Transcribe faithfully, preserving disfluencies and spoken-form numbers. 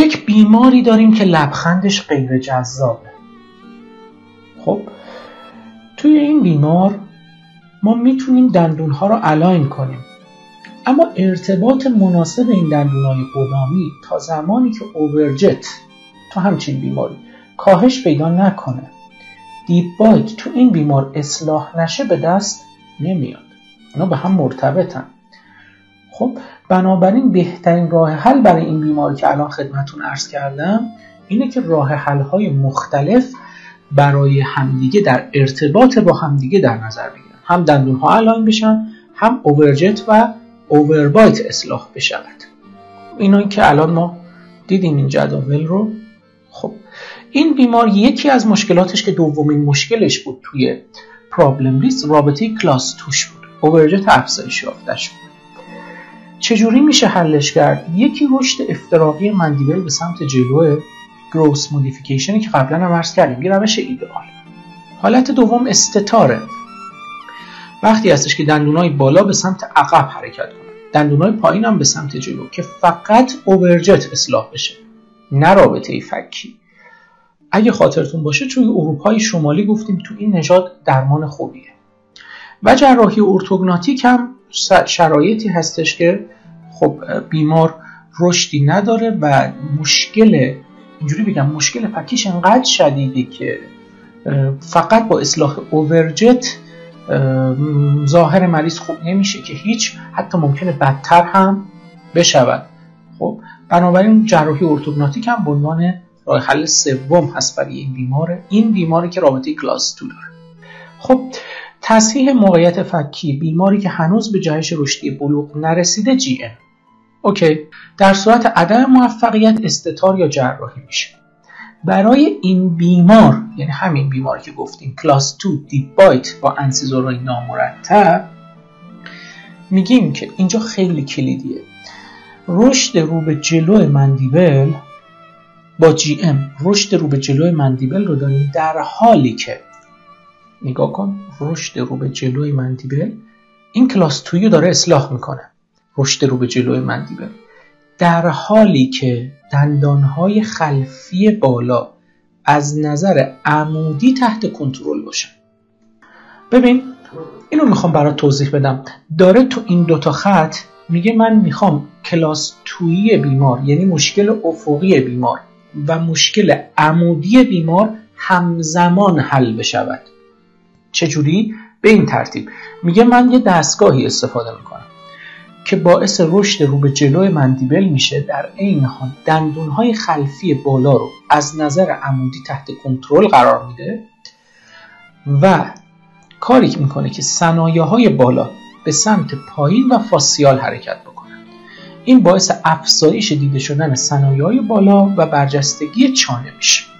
یک بیماری داریم که لبخندش غیر جذابه. خب توی این بیمار ما میتونیم دندونها رو الاین کنیم، اما ارتباط مناسب این دندونهای قدامی تا زمانی که اوورجت تو همچین بیماری کاهش پیدا نکنه، دیپ بایت تو این بیمار اصلاح نشه، به دست نمیاد. اینا به هم مرتبطن. خب بنابراین بهترین راه حل برای این بیماری که الان خدمتتون عرض کردم اینه که راه حل‌های مختلف برای همدیگه در ارتباط با همدیگه در نظر بگیرن. هم دندون‌ها الاین بشن، هم اوورجت و اووربایت اصلاح بشود. اینایی که الان ما دیدیم این جداول رو. خب این بیمار یکی از مشکلاتش که دومین مشکلش بود توی پرابلم لیست رابطه کلاس توش بود، اوورجت افزایش یافتش بود. چجوری میشه حلش کرد؟ یکی رشد افتراقی مندیبل به سمت جلو، گروس مودیفیکیشنی که قبلا هم عرض کردیم، یه روش ایدئال. حالت دوم استتاره، وقتی هستش که دندونای بالا به سمت عقب حرکت کنن، دندونای پایین هم به سمت جلو، که فقط اوورجت اصلاح بشه، نه رابطه فکی. اگه خاطرتون باشه توی اروپای شمالی گفتیم تو این نژاد درمان خوبیه. و جراحی ارتوگناتیک هم شرایطی هستش که خب بیمار رشدی نداره و مشکل، اینجوری بگم، مشکل فکیش انقدر شدیده که فقط با اصلاح اوورجت ظاهر مریض خوب نمیشه که هیچ، حتی ممکنه بدتر هم بشود. خب بنابراین جراحی ارتوگناتیک هم به عنوان راه حل سوم هست برای این بیماره این بیماری که رابطه کلاس دو داره. خب تصحیح موقعیت فکی بیماری که هنوز به جهش رشدی بلوغ نرسیده جی ام. اوکی، در صورت عدم موفقیت استتار یا جراحی میشه. برای این بیمار، یعنی همین بیماری که گفتیم کلاس دو دیپ بایت با انسیزورهای نامرتب، میگیم که اینجا خیلی کلیدیه. رشد رو به جلو مندیبل با جی ام، رشد رو به جلو مندیبل رو داریم در حالی که نگاه کن، رشد رو به جلوی مندیبل این کلاس دویو داره اصلاح میکنه. رشد رو به جلوی مندیبل در حالی که دندانهای خلفی بالا از نظر عمودی تحت کنترل باشن. ببین اینو میخوام برات توضیح بدم. داره تو این دوتا خط میگه من میخوام کلاس دویی بیمار، یعنی مشکل افقی بیمار و مشکل عمودی بیمار همزمان حل بشود. چجوری؟ به این ترتیب. میگه من یه دستگاهی استفاده میکنم که باعث رشد رو به جلوی مندیبل میشه، در عین حال دندونهای خلفی بالا رو از نظر عمودی تحت کنترل قرار میده و کاری که میکنه که ثنایاهای بالا به سمت پایین و فاسیال حرکت بکنن. این باعث افزایش دیده شدن ثنایاهای بالا و برجستگی چانه میشه.